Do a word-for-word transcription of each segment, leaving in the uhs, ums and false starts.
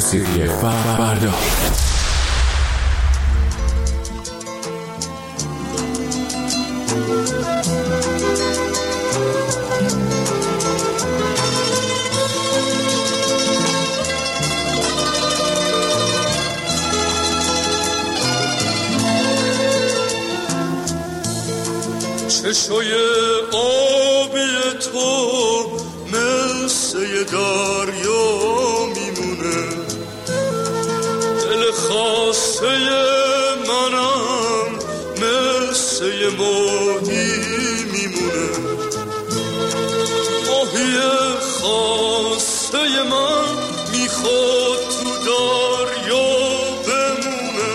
موسیقی فردا. چشای آبی تو مثل یه دریا میمونه، دل خاسته منم مثل یه ماهی میمونه، ماهی خاسته من میخواد تو دریا بمونه،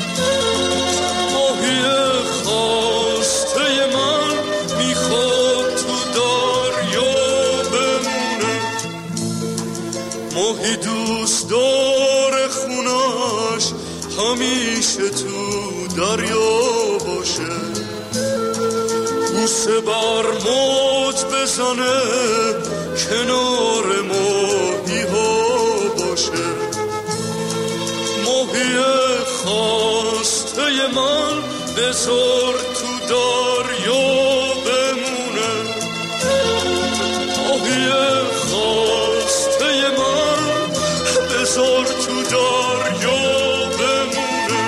ماهی خاسته من میخواد تو دریا بمونه، ماهی دوست داره خونش همیشه تو دریا باشه، بوسه بر موج بزنه کنار ماهی ها باشه، ماهی خواسته من بذار تو دریا بمونه، ماهی خواسته من بذار تو دریا بمونه.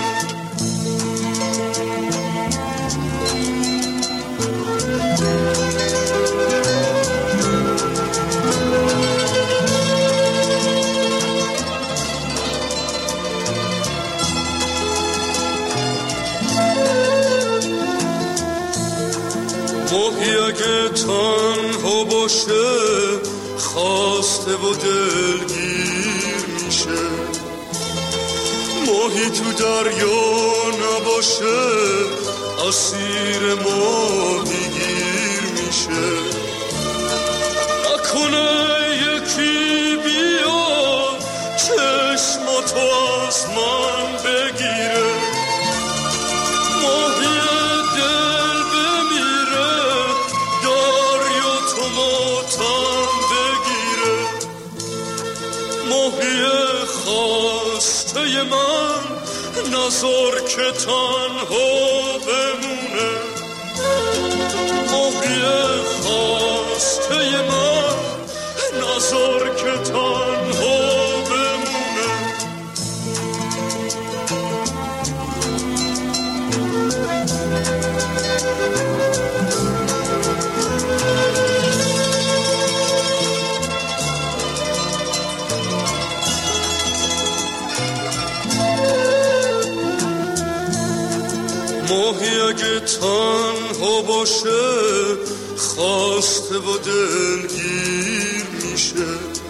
ماهی اگه تنها باشه خواسته و دلگیر میشه، ماهی تو دریا نباشه اسیر ماهی گیر میشه، نکنه یکی بیاد چشماتو از من بگیره، ماهی دل بمیره دریا تو ماتم بگیره، ماهی خواسته من نذار که تنها بمونه، ماهی خواسته من نذار که تنها بمونه. ماهی اگه تنها باشه خواسته و دلگیر میشه،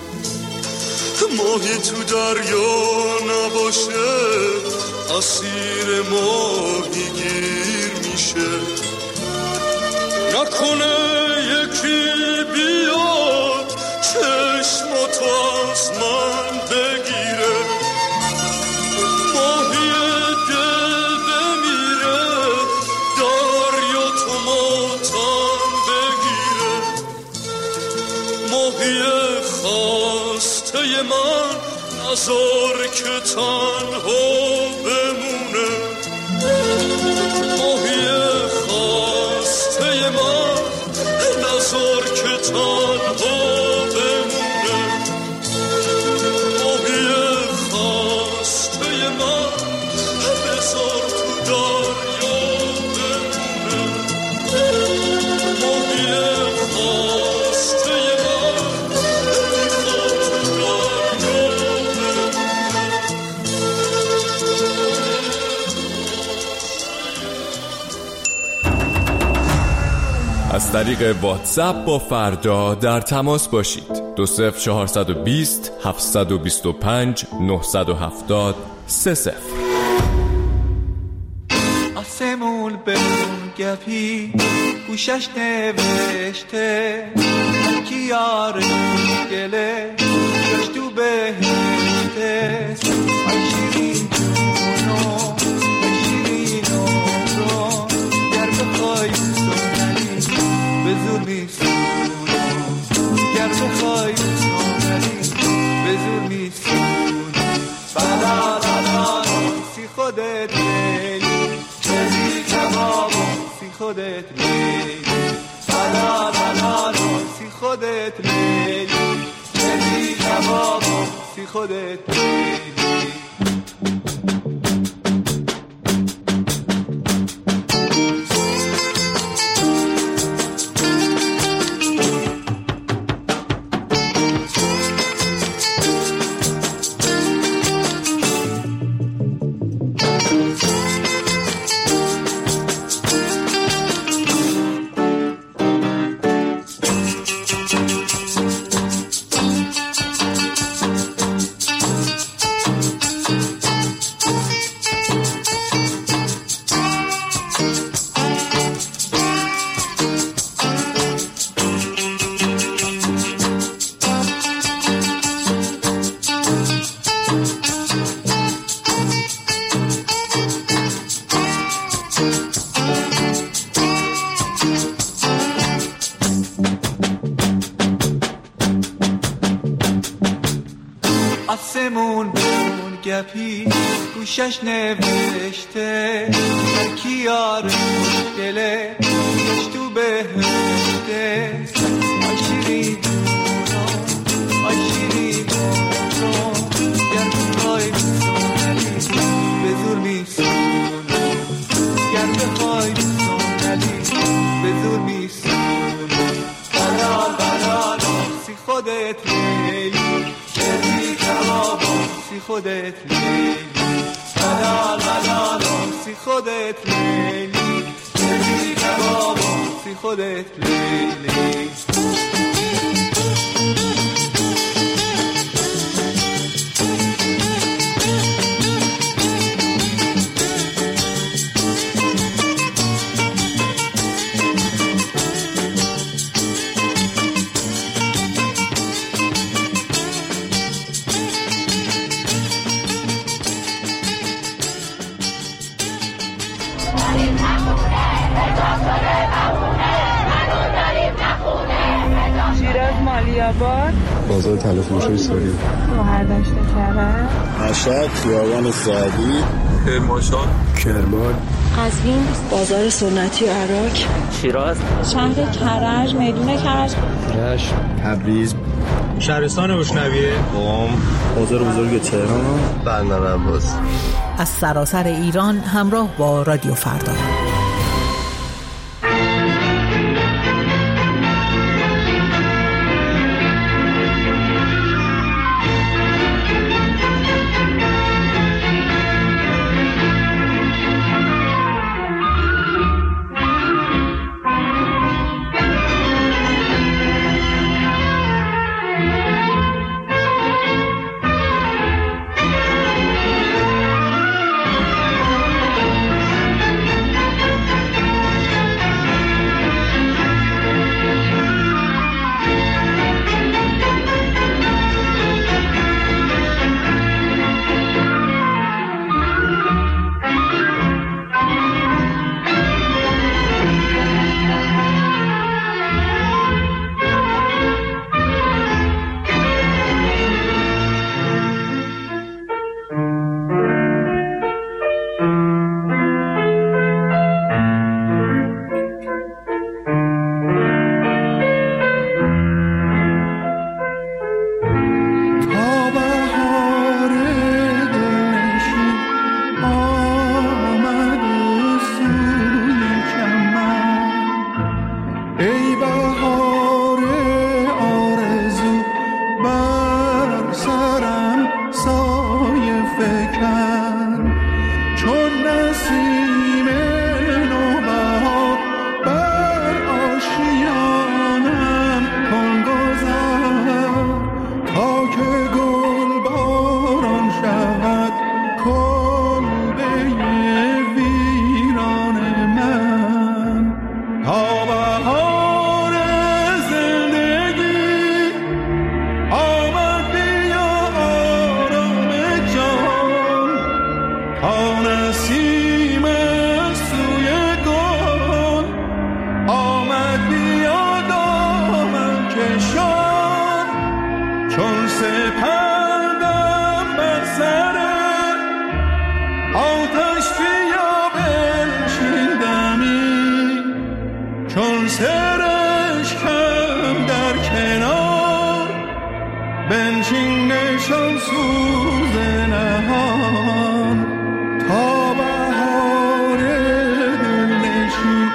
ماهی تو دریا نباشه اسیر ماهی گیر میشه، نکنه یکی بیاد چشماتو از من بگیره، ماهی دل بمیره دریا تو ماتم بگیره، ماهی خواسته من نذار که تنها بمونه، ماهی خواسته من نذار که تنها بمونه، ماهی خواسته من بذار تو دریا بمونه، ماهی خواسته من میخواد تو دریا بمونه. از طریق واتساپ با فردا در تماس باشید. دو صفر چهارصد و بیست هفتصد و بیست و پنج نهصد و هفتاد سه صفر. آسمون به اون گپی گوشش نوشته هرکی یارش گله جاش تو بهشته، شیرین جونو شیرین عمرو گر بخوای سونری به زور میسونم، گر بخوای سونری به زور میسونم. خودت لیلی بلا بلا سی خودت لیلی لیلی کبابا سی خودت لیلی آسمون بون گپی گوشش نوشته کی یار مشکله گوش تو بهشته آی شیرین آی شیرین گر بخوای سونلی به زور میسونم گر بخوای سونلی به زور میسونم بلال بلال سی خودت لیلی شری کبابا سی خودت لیلی بلال بلال سی خودت لیلی شری کبابا سی خودت لیلی شیراز مالیاباد بازار تلفروشی سوری گوهردشت کرد مشهد خیابان سعدی کرمانشاه کرمان قزوین بازار سنتی عراق شیراز شهر کرج میدون کرج رشت تبریز شهرستان بشنویه قم بازار بزرگ تهران بندر عباس از سراسر ایران همراه با رادیو فردا. چون سرش کم در کنار بنشین نشان سوز نهان تا بهار دلنشین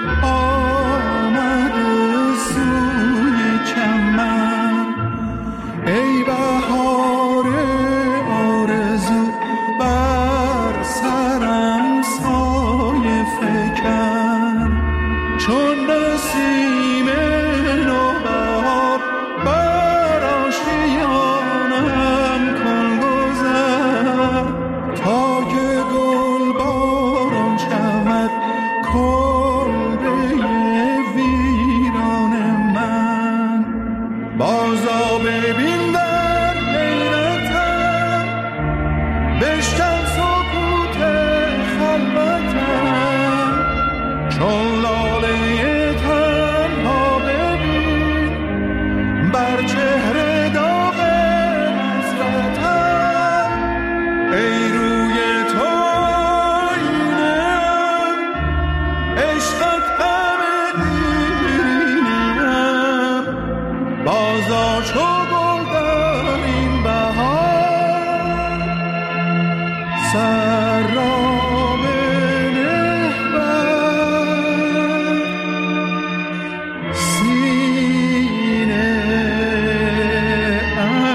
آمد سوی چمن. ای بهار آرزو بر سرم سایه فکن چون نسیم نوبهار بر آشیانم کن گذر تا که گل باران شود کلبه ویران من. بازا ببین در حیرتم بشکن سکوت خلوتم چون لاله تنها ببین بر چهره داغ حسرتم. ای روی تو آینه‌ام عشقت همه دیرینه‌ام بازا چو گل در این بهار سر را بنه بر سینه ام.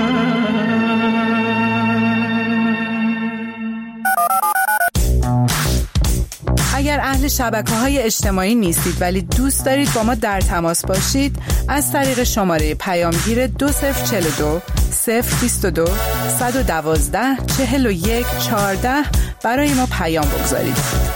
اگر اهل شبکه‌های اجتماعی نیستید ولی دوست دارید با ما در تماس باشید، از طریق شماره پیامگیر دو صفر چهل و دو صفر بیست و دو صد و دوازده چهل و یک چهارده برای ما پیام بگذارید.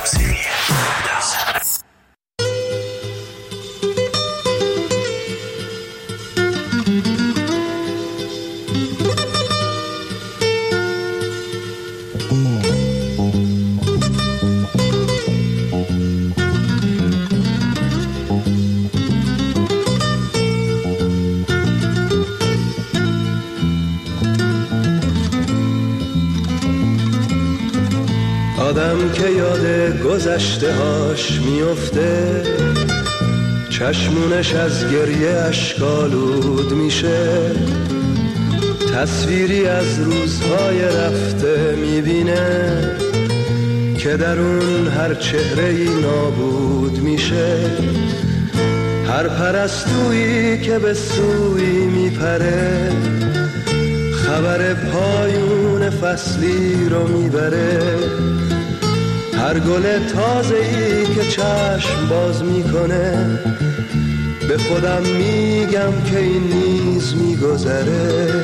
آدم که یاد گذشته هاش میفته چشمونش از گریه اشکالود میشه. تصویری از روزهای رفته میبینه که در اون هر چهره‌ای نابود میشه. هر پرستویی که به سوی میپره خبر پایون فصلی رو میبره. هر گل تازه‌ای که چشم باز میکنه به خودم میگم که این نیز میگذره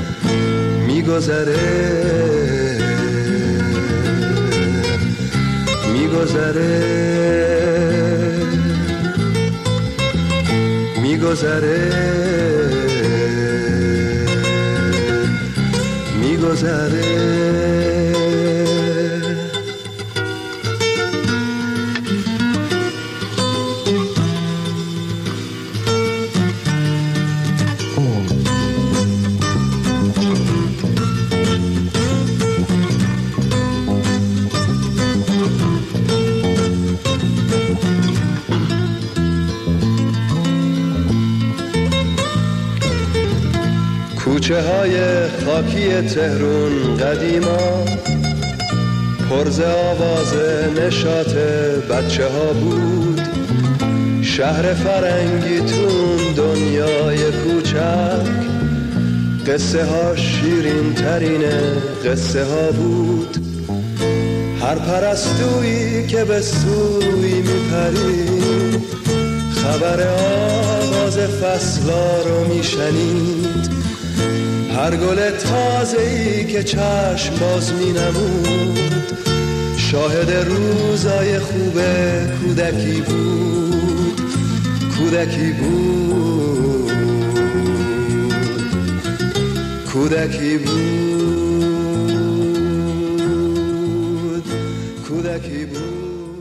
میگذره میگذره میگذره میگذره. کوچه های خاکی تهرون قدیما پرز آواز نشاط بچه ها بود. شهر فرنگی تون دنیای کوچک قصه ها شیرین ترین قصه ها بود. هر پرستویی که به سوی میپرید خبر آواز فصلا رو میشنید. هر گل تازه‌ای که چشم باز می‌نمود شاهد روزای خوب کودکی بود کودکی بود کودکی بود کودکی بود.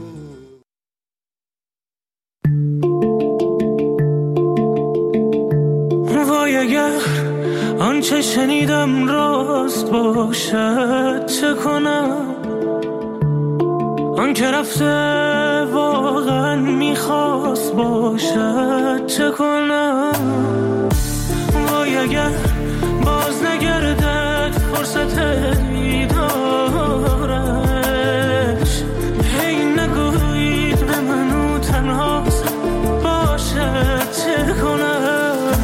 وای اگر آنچه شنیدم راست باشد چه کنم؟ آن که رفته واقعا میخواست باشد چه کنم؟ وای اگر باز نگردد فرصت دیدارش، هی نگویید به منو تنهاست باشد چه کنم؟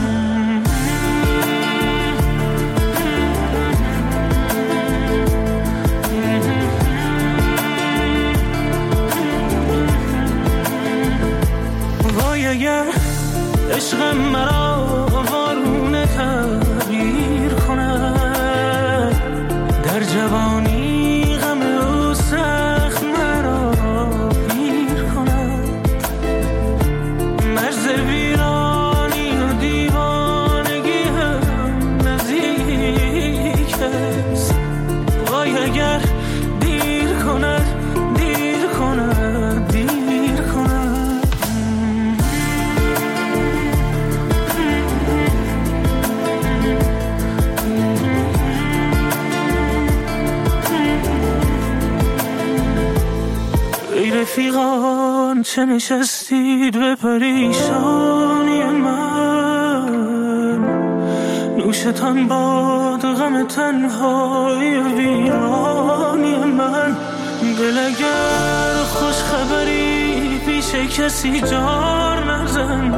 اگر عشقم مرا وارونه تغییر کند، در جوانی غم او سخت مرا پیر کند، مرز ویرانی و دیوانگی هم نزدیک است. وای اگر دیر کند دیر کند دیر کند. رفیقان چه نشستید به پریشانی من، نوشتان باد غم تنهای ویرانی من. دل اگر خوش خبری پیش کسی جار نزن،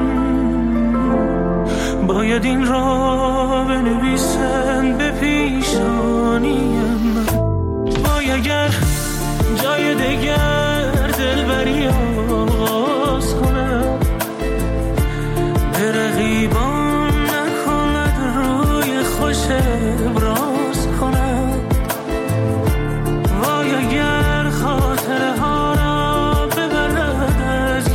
باید این را بنویسن به پیشانی من. وای اگر جای دگر دلبری آغاز کنم، به رقیبان نکند روی خوش ابراز کنم. وای اگر خاطره ها را ببرد از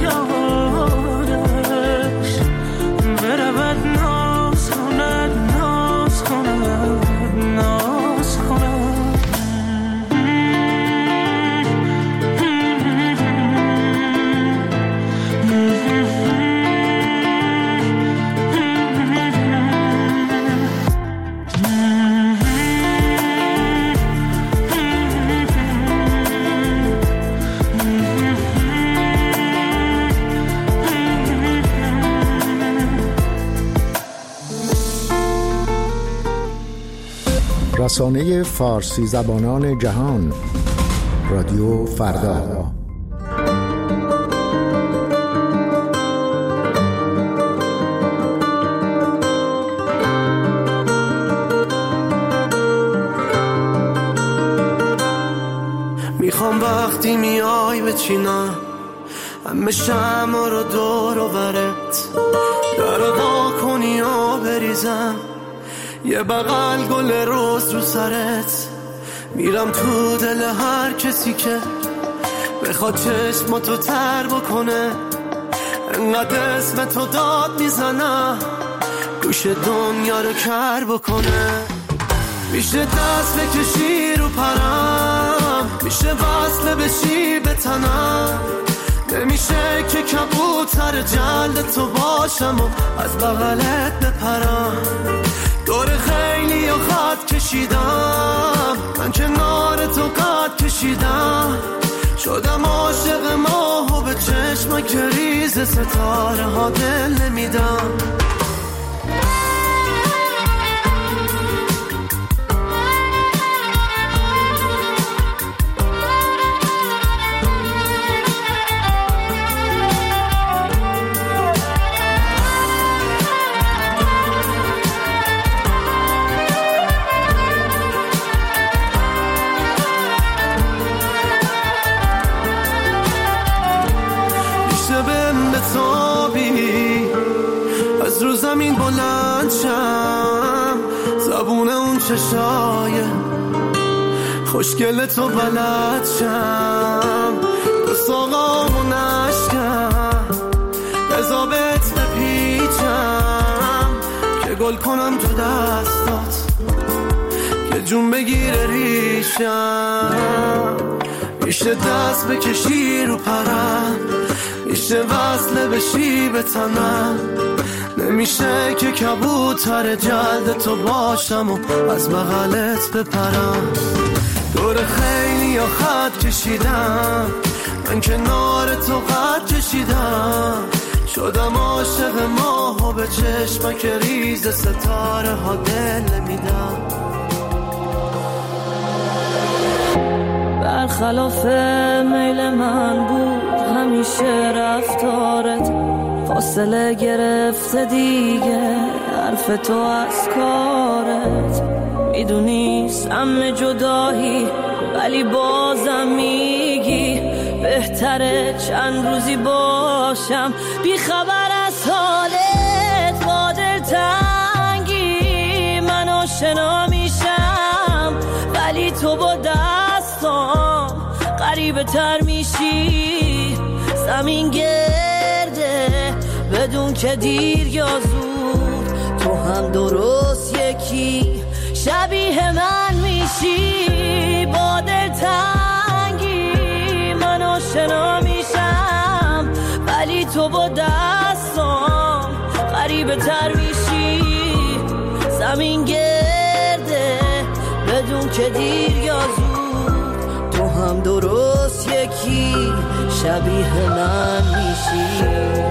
یادش، برود ناز کند ناز کند ناز کند. رسانه فارسی زبانان جهان، رادیو فردا. میخوام وقتی میای بچینم همه شمع رو دور و برت، در وا کنی و بریزم یه بغل گل روز رو سرت. میرم تو دل هر کسی که بخواد چشماتو تر بکنه، انقدر اسم تو داد میزنم گوش دنیا رو کر بکنه. میشه دست بکشی رو پرم، میشه وصله بشی به تنم، نمیشه که کبوتر جلد تو باشم و از بغلت بپرم. دور خیلی و خط کشیدم، من کنار تو قد کشیدم، شدم عاشق ماه و به چشم گریز ستاره ها دل نمیدم. از رو زمین بلند شم، زبون اون چشای خوشگل تو بلد شم، دو ساقامو نشکم بزابت بپیچم، که گل کنم تو دستات که جون بگیره ریشم. میشه دست بکشی رو پرم، میشه وصله بشی به تنم، نمیشه که کبوتر جلد تو باشم و از بغلت بپرم. دور خیلی یا خط کشیدم، من کنار تو قد کشیدم، شدم عاشق ماه و به چشمک ریز ستاره ها دل نمیدم. برخلاف میل من بود همیشه رفتارت، فاصله گرفته دیگه حرف تو از کارت. میدونی سم جدایی ولی بازم میگی بهتره چند روزی باشم بی خبر از حالت. با دلتنگی من آشنا میشم ولی تو با دستام غریبه تر میشی. زمین گرده بدون که دیر یا زود، تو هم درست یکی شبیه من میشی. با دلتنگی من آشنا میشم ولی تو با دستام غریبه تر میشی. زمین گرده بدون که دیر یا زود، تو هم درست یکی شبیه من میشی.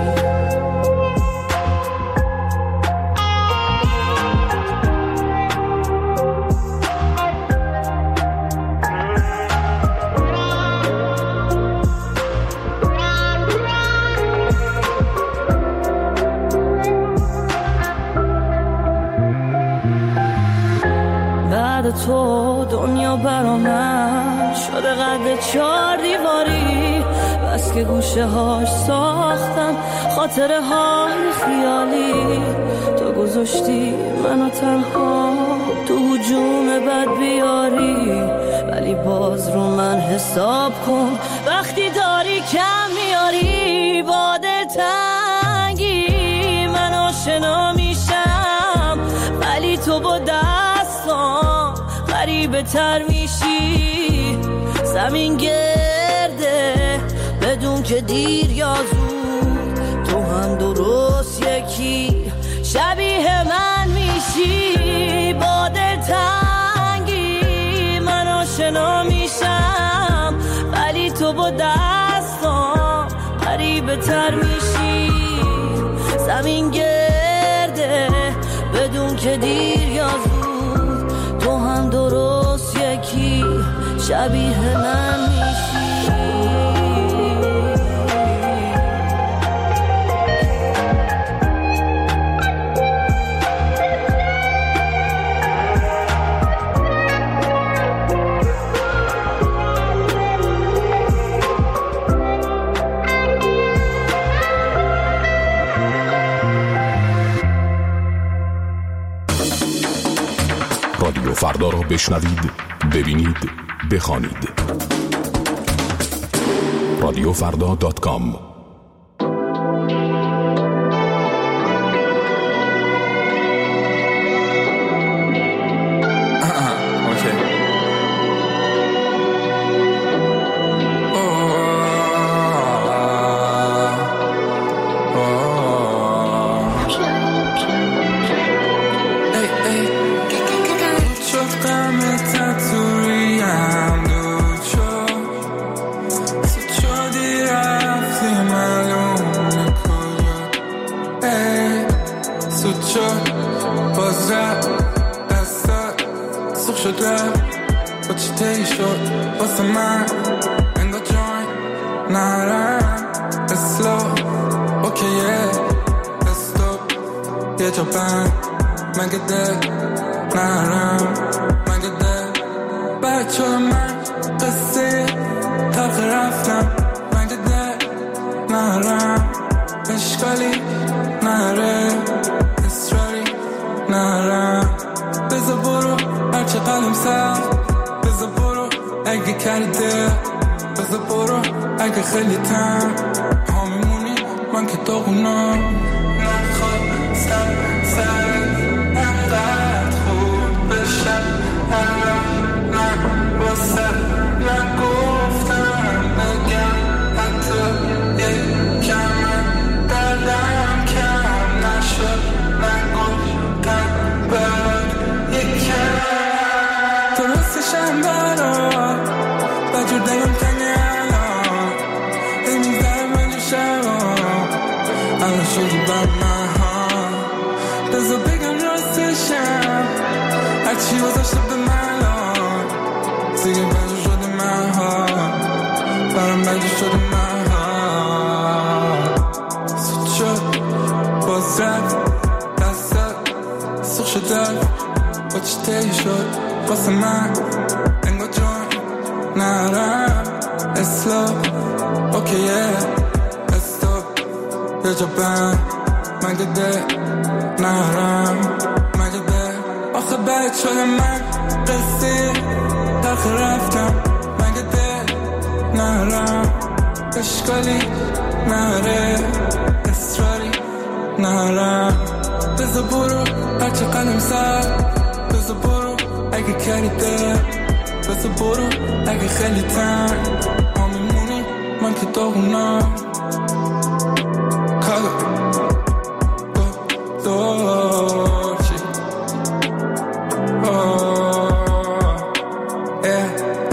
تو دنیا برا من شده قد چار دیواری، بس که گوشه هاش ساختم خاطره های خیالی. تو گذاشتی منو تنها تو هجوم بد بیاری، ولی باز رو من حساب کن وقتی داری کم میاری. با دلتنگی من آشنا میشم ولی تو با دستام غریبه تر میشی. زمین گرده بدون که دیر یا زود، تو هم درست یکی شبیه من میشی. با دلتنگی من آشنا میشم ولی تو با دستام غریبه تر میشی. زمین گرده بدون که دیر یا زود، تو هم درست یکی شبیه من میشی. رادیو فردا را بشنوید، ببینید، بخوانید. رادیو فردا دات کام. الان شدی بر من ها بذار بگم راستشم هرچی وزشته به من الان دیگه بجا شدی من ها برام بجا شدی من ها سود شد باز رفت دستت سخ شده با چی تهی شد واسه من انگا جان نرم اسلام اوکیه استاپ یه جا بند مگه ده نرم مگه ده آخه بد شده من قصه تلخ رفتم مگه ده نرم اشکالی نره اصراری نرم بذار برو هرچه قلم سر بذار برو اگه کردی ده بذار برو اگه خیلی تنگ ما میمونی من که داغونم کالا دو دو چی آه اه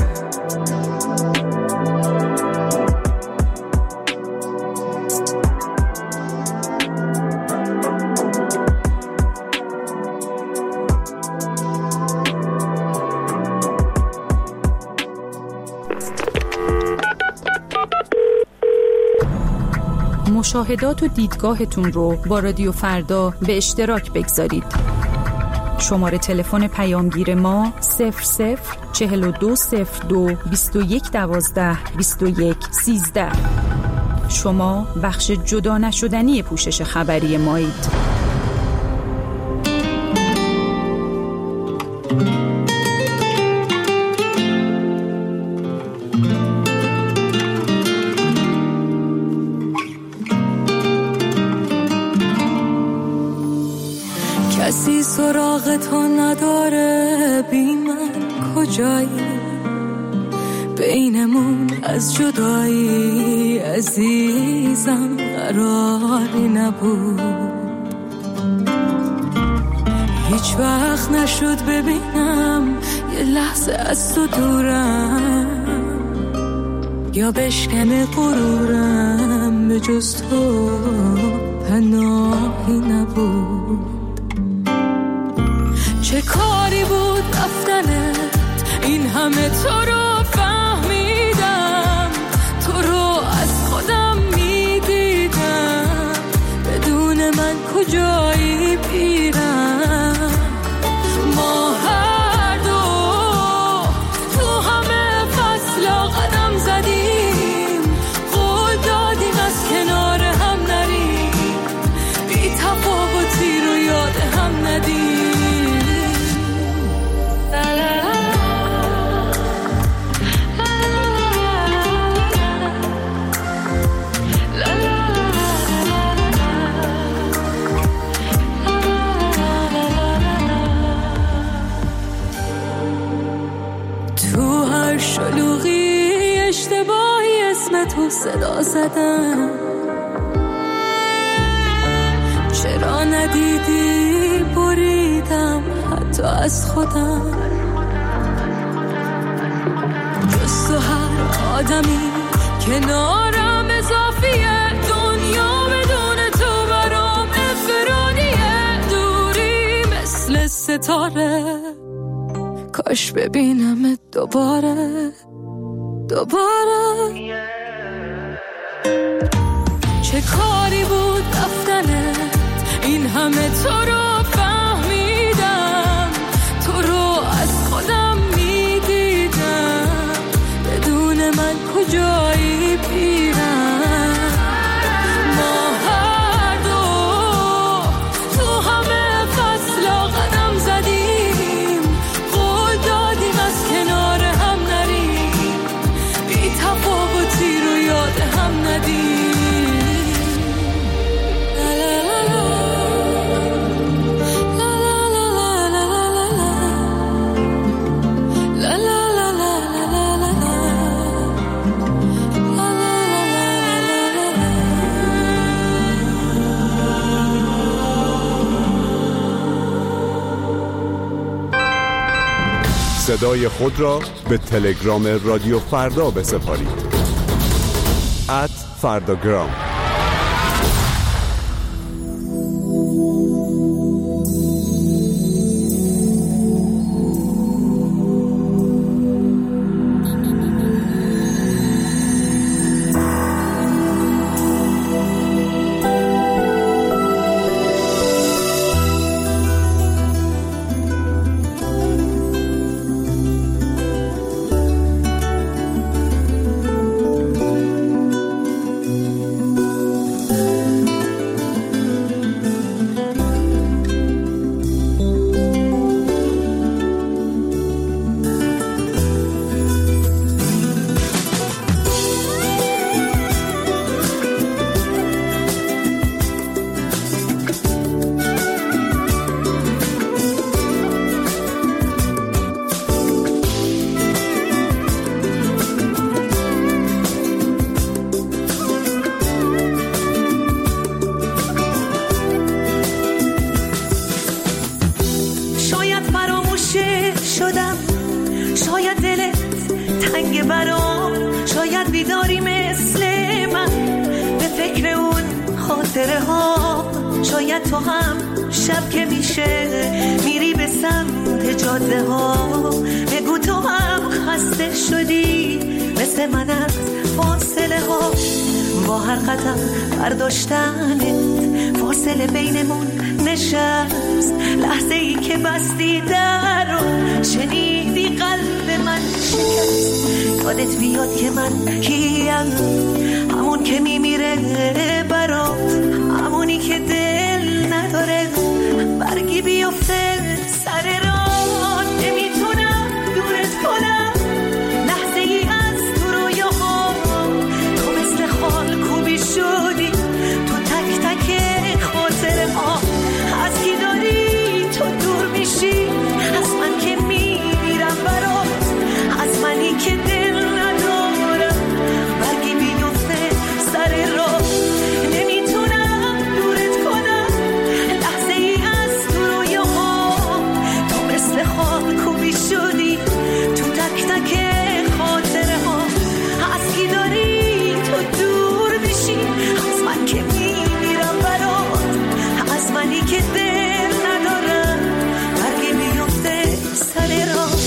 مشاهدات و دیدگاهتون رو با رادیو فردا به اشتراک بگذارید. شماره تلفن پیامگیر ما صفر صفر چهل و دو صفر دو بیست و یک دوازده بیست و یک سیزده. شما بخش جدا نشدنی پوشش خبری مایید. کسی سراغ تو نداره بی من کجایی بینمون از جدایی عزیزم قراری نبود هیچ وقت نشد ببینم یه لحظه از تو دورم یا بشکنه غرورم به جز تو پناهی نبود چه کاری بود رفتنت این همه تو رو فهمیدم تو رو از خودم میدیدم بدون من کجایی بیرم ما هر دو تو همه فصلا قدم زدیم قول دادیم از کنار هم نریم بی تفاوتی رو یاد هم ندیم شلوغی اشتباهی اسم تو صدا زدم چرا ندیدی بریدم حتی از خودم جز تو هر آدمی کنارم اضافیه دنیا بدون تو برام افرادیه دوری مثل ستاره کاش ببینم دوباره دوباره چه کاری بود رفتنت این همه تو رو فهمیدم تو رو از خودم میدیدم بدون من کجایی بیرم ما هر دو تو همه فصلا قدم زدیم قول دادیم از کنار هم نریم بی تفاوتی رو یاد هم ندیم صدای خود را به تلگرام رادیو فردا بسپارید ات فرداگرام. برام شاید بیداری مثل من به فکر اون خاطره ها. شاید تو هم شب که میشه میری به سمت جاده ها. بگو تو هم خسته شدی مثل من از فاصله ها. با هر قدم برداشتنت فاصله بینمون نشست. لحظه ای که بستی در رو شنیدی قلب من شکست. یادت بیاد که من کیم، همون که میمیره برات، همونی که دل نداره برگی بیفته سر راه. نمیتونم دورت کنم لحظه ای از تو رویاها. تو مثل خال کوبی شدی تو تک تک خاطره ها. از کی داری تو دور میشی از من که میمیرم برات، از منی که دل ندارم برگی بیفته سر راه. نمیتونم دورت کنم لحظه ای از تو رویاها. تو مثل خال کوبی شدی تو تک تک خاطره ها. از کی داری تو دور میشی از من که میمیرم برات، از منی که دل ندارم برگی بیفته سر راه.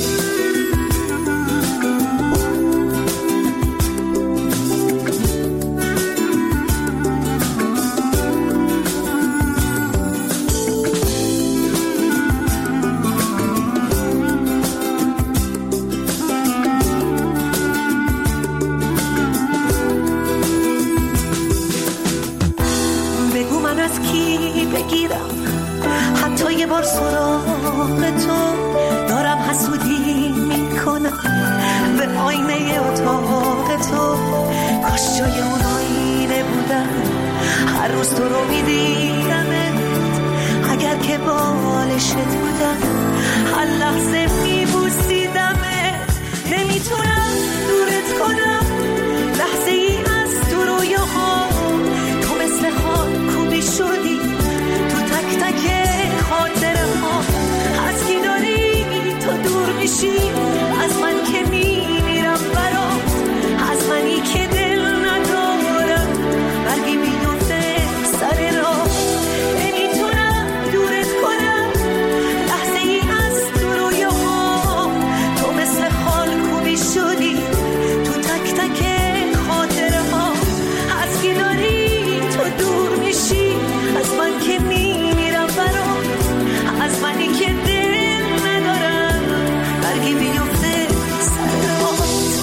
بگو من از کی بگیرم حتی یه بار سراغ تو. دارم حسودی میکنم به آینه اتاق تو. کاش جای اون آینه بودم هر روز تو رو میدیدمت. اگر که بالشت بودم هر لحظه میبوسیدمت. نمیتونم دورت کنم لحظه ای از تو رویاها. تو مثل خال کوبی شدی تو تک تک خاطره ها. از کی داری تو دور میشی از من که میمیرم برات، از منی که دل ندارم برگی بیفته سر راه. نمیتونم دورت کنم لحظه ای از تو رویاها. تو مثل خال کوبی شدی تو تک تک خاطره ها. از کی داری تو دور میشی از من که میمیرم برات، از منی که دل ندارم برگی بیفته سر راه.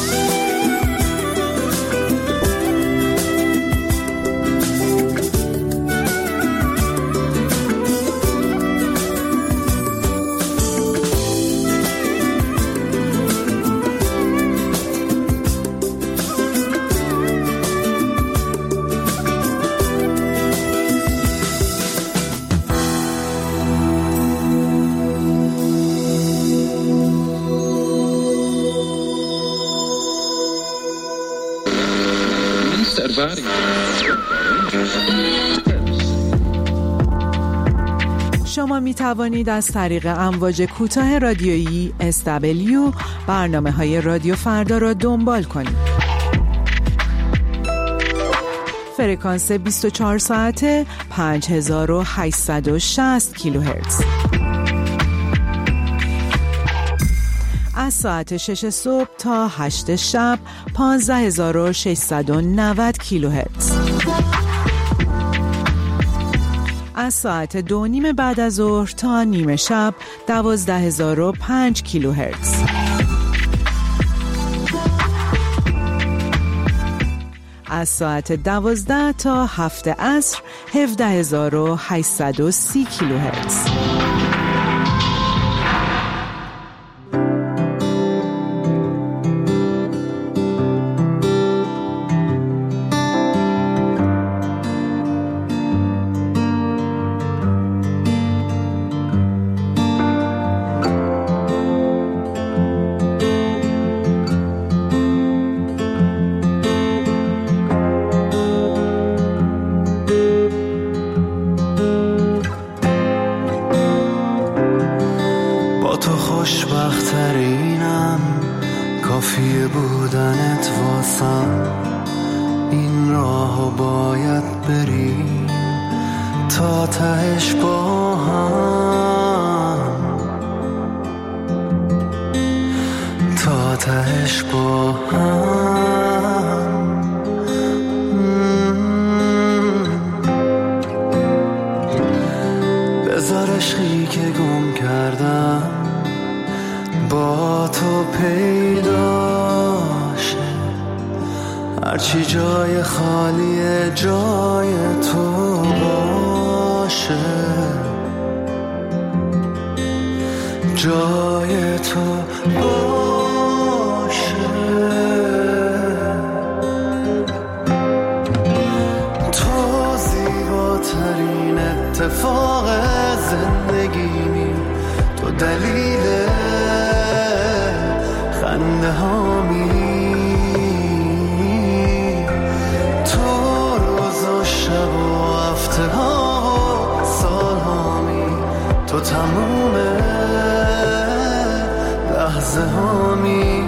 شما می توانید از طریق امواج کوتاه رادیویی اس دبلیو برنامه های رادیو فردا را دنبال کنید. فرکانس بیست و چهار ساعته پنج هزار و هشتصد و شصت کیلوهرتز. از ساعت شش صبح تا هشت شب پانزده هزار و ششصد و نود کیلوهرتز. از ساعت دو نیم بعد از ظهر تا نیمه شب دوازده هزار و پنج کیلوهرتز. از ساعت دوازده تا هفت عصر هفده هزار و هشتصد و سی کیلوهرتز. تا تهش با هم، تا تهش با هم. بذار عشقی که گم کردم با تو پیداشه، هرچی جای خالیه جای تو باشه، جای تو باشه. تو زیباترین اتفاق زندگیمی، تو دلیل خنده هامی، تو روز و شب و هفته ها و سال هامی، تو تموم لحظه هامی.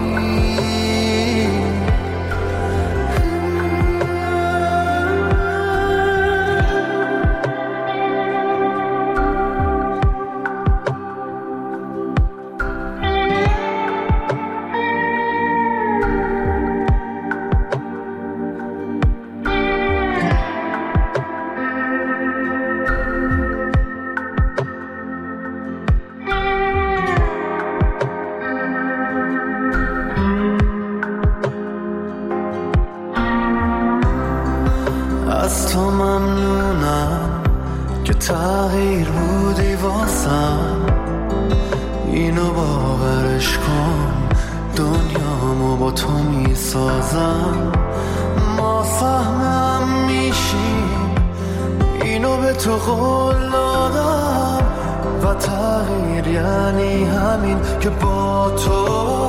از تو ممنونم که تغییر بودی واسم، اینو باورش کن دنیامو با تو میسازم. ما فهمم میشیم اینو به تو قول دادم، و تغییر یعنی همین که با تو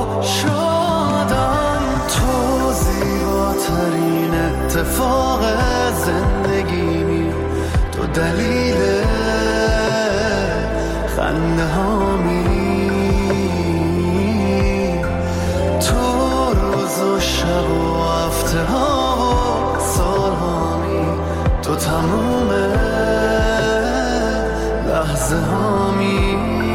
شدم. تو زیباترین اتفاق زندگیمی، تو دلیل خنده هامی، تو روز و شب و هفته ها و سال هامی، تو تموم لحظه هامی.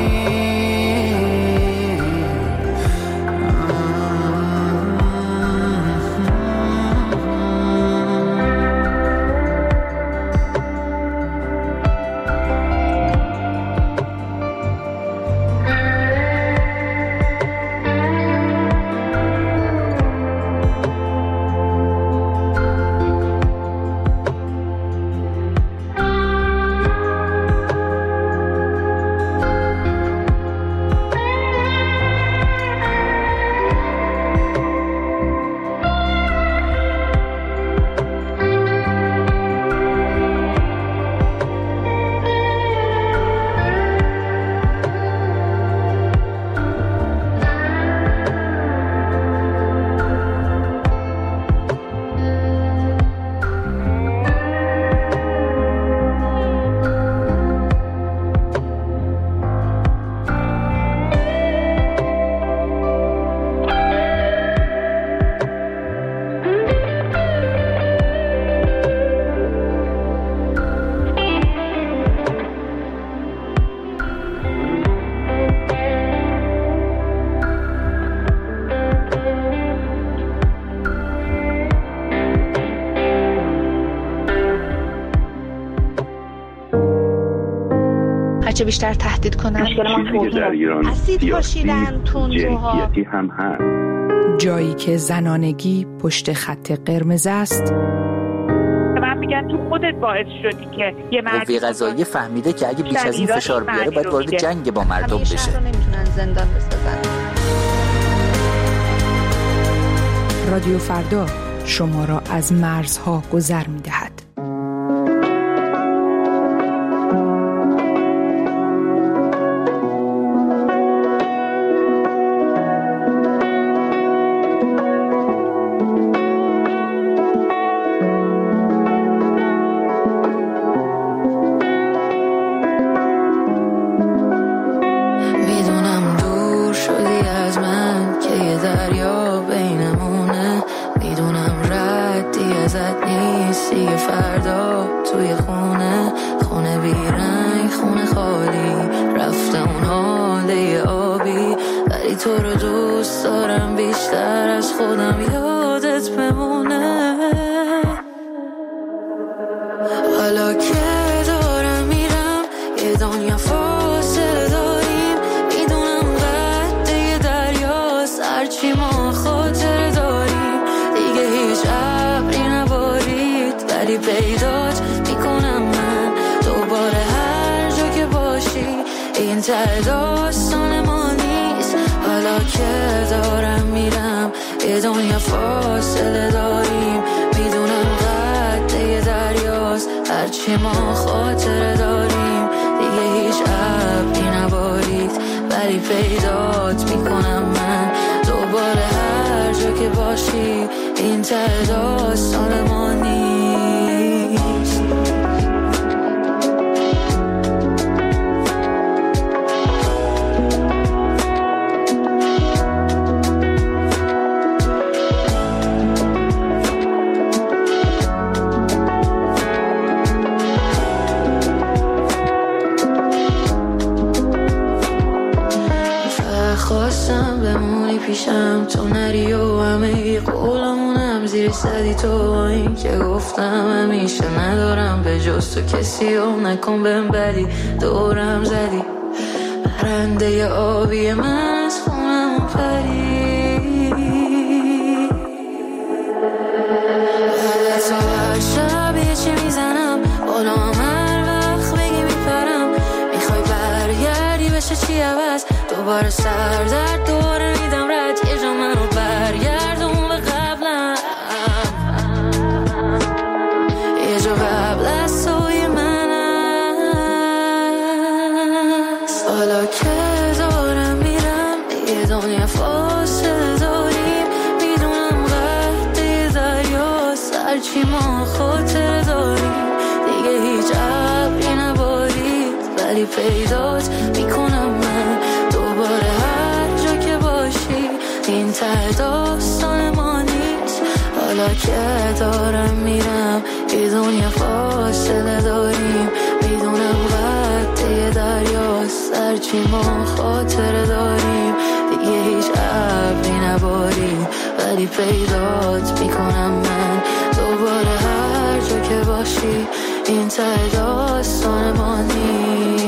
چه بیشتر تهدید کنن چیزی در ایران اسید پاشیدن تندروها هم هست. جایی که زنانگی پشت خط قرمز است. من میگن تو خودت باعث شدی که یه مرد قوه قضاییه فهمیده که اگه بیش از این فشار بیاره باید وارد جنگ با مردم بشه. همیشه نمیتونن زندان بسازن. رادیو فردا شما را از مرزها گذر می‌دهد. فردا توی خونه خونه تو رو دوست دارم بیشتر از خودم، یادت بمونه. حالا که دارم میرم یه دنیا فاصله داریم، میدونم قد دریاست هرچی ما خاطره داریم، دیگه هیچ ابری نبارید ولی پیدات میکنم من دوباره هر جا که باشی. این ته داستان ما نیست. حالا که دارم میرم یه دنیا فاصله داریم، میدونم قد دریاست هرچی ما خاطره داریم، دیگه هیچ ابری نبارید ولی پیدات میکنم من دوباره هر جا که باشی. این ته داستان ما نیست. خواستم بمونی پیشم تو نری و همه قولمونم زیر صدی تو، این که گفتم همیشه ندارم به جز تو کسی و نکن بهم بدی، دورم زدی پرنده آبی من از خونم پری. بعد تو هر شب یه چی میزنم بالا هر وقت بگی میپرم، میخوای برگردی بشه چی عوض، دوباره سر در دوره میدم رد، یه جا منو برگردون به قبلم، یه جا قبل از توی من هست. حالا که دارم میرم یه دنیا فاصله داریم، میدونم قد دریاست هرچی ما خاطره داریم، دیگه هیچ ابری نبارید ولی پیدات میکنم من دوباره هر جا که باشی. این ته داستان ما نیست. حالا که دارم میرم یه دنیا فاصله داریم، میدونم قد دریاست هرچی ما خاطره داریم، دیگه هیچ ابری نباریم ولی پیدات میکنم من دوباره هر جا که باشی. این ته داستان ما نیست.